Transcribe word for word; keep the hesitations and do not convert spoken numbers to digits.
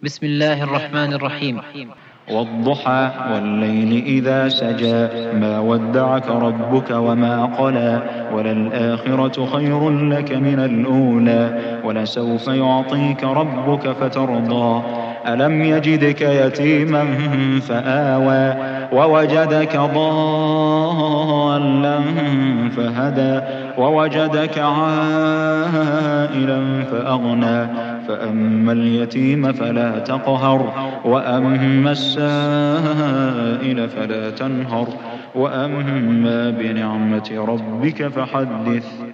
بسم الله الرحمن الرحيم. والضحى والليل إذا سجى ما ودعك ربك وما قلى وللآخرة خير لك من الأولى ولسوف يعطيك ربك فترضى ألم يجدك يتيما فآوى ووجدك ضالا فهدى ووجدك عائلا فأغنى فأما اليتيم فلا تقهر وأما السائل فلا تنهر وأما بنعمة ربك فحدث.